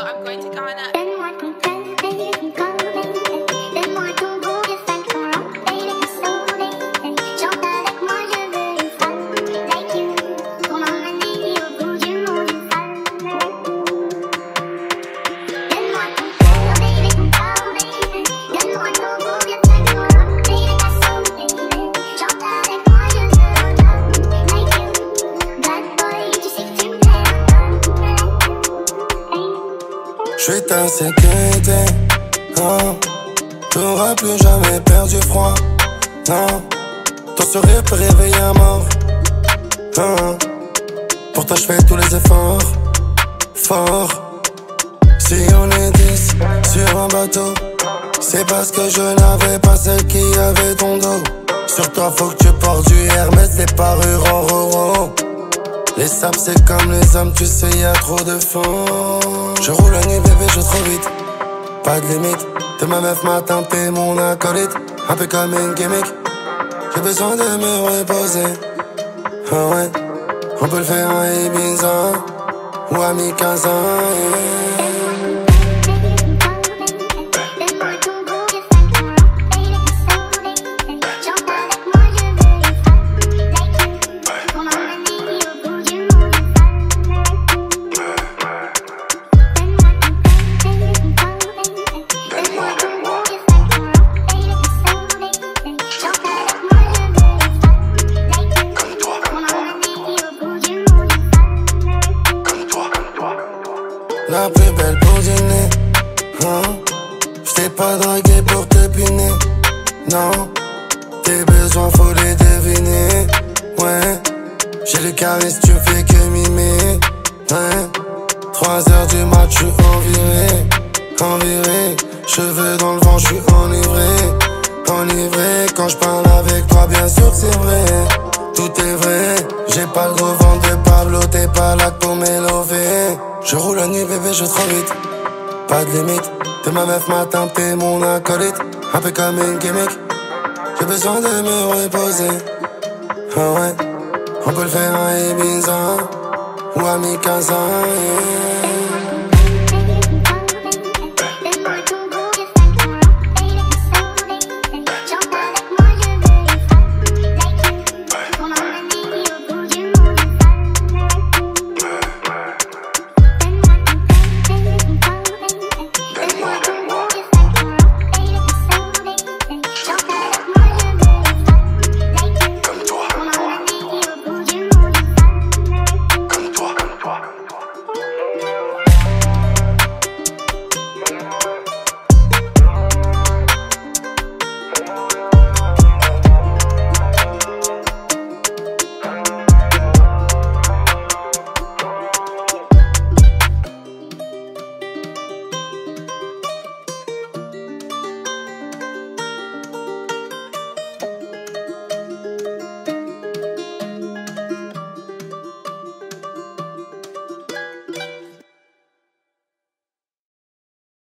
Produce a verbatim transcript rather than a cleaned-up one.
I'm going to Ghana. Donne-moi ton cœur, baby, ton corps, baby. Donne-moi ton beau vieux cinq cents ans, baby, ton soleil. Chante avec moi, je veux une femme like you. Pour m'emmener au bout du monde, une femme. Donne-moi ton cœur, baby, ton corps, baby. Donne-moi ton beau vieux cinq cents ans, baby, ton soleil. Chante avec moi, je veux une femme like you. Bad boy, tu sais que tu me plais. Je suis ta sécurité, non. T'auras plus jamais perdu froid, non. Ton sourire peut réveiller un mort, non. Pourtant je fais tous les efforts, fort. Si on est dix sur un bateau, c'est parce que je n'avais pas celle qui avait ton dos. Sur toi faut que tu portes du Hermès, des parures en roro. Les sables c'est comme les hommes, tu sais y'a trop de fond. Je roule la nuit bébé, je trop vite, pas de limite. T'es ma meuf, ma tante, t'es mon acolyte. Un peu comme une gimmick, j'ai besoin de me reposer. Ah ouais, on peut le faire à Ibiza ou à Mikasa, yeah. Donne-moi ton beau vieux cinq cents ans, baby, ton soleil. Chante avec moi, je veux une femme like you. Pour m'emmener au bout du monde, une femme. Donne-moi ton cœur, baby, ton corps, baby. Donne-moi ton beau vieux cinq cents ans, baby, ton soleil. Chante avec moi, je veux une femme like you. Pour m'emmener au bout du monde, une femme. La plus belle pour dîner, hein. J't'ai pas dragué pour te piner, non. Tes besoins faut les deviner, ouais. J'ai le charisme, tu fais que mimer, ouais. Trois heures du mat, j'suis enviré, enviré. Cheveux dans le vent, j'suis enivré, enivré. Quand j'parle avec toi, bien sûr c'est vrai, tout est vrai. J'ai pas le gros ventre de Pablo, t'es pas là pour m'élever. Je roule la nuit bébé, je trop vite, pas de limite. T'es ma meuf, ma tante, t'es mon acolyte. Un peu comme une gimmick, j'ai besoin de me reposer. Ah ouais, on peut le faire à Ibiza ou à Mikasa, yeah.